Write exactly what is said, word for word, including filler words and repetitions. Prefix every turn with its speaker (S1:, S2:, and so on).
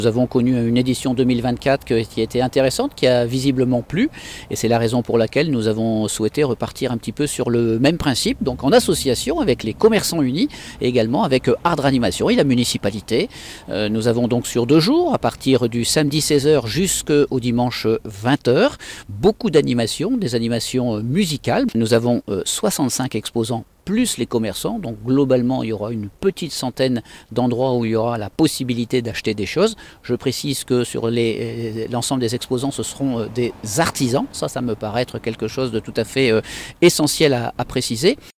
S1: Nous avons connu une édition deux mille vingt-quatre qui a été intéressante, qui a visiblement plu, et c'est la raison pour laquelle nous avons souhaité repartir un petit peu sur le même principe, donc en association avec les commerçants unis et également avec Ardre Animation et la municipalité. Euh, nous avons donc sur deux jours, à partir du samedi seize heures jusqu'au dimanche vingt heures, beaucoup d'animations, des animations musicales. Nous avons euh, soixante-cinq exposants plus les commerçants, donc globalement il y aura une petite centaine d'endroits où il y aura la possibilité d'acheter des choses. Je précise que sur les, l'ensemble des exposants ce seront des artisans, ça ça me paraît être quelque chose de tout à fait euh, essentiel à, à préciser.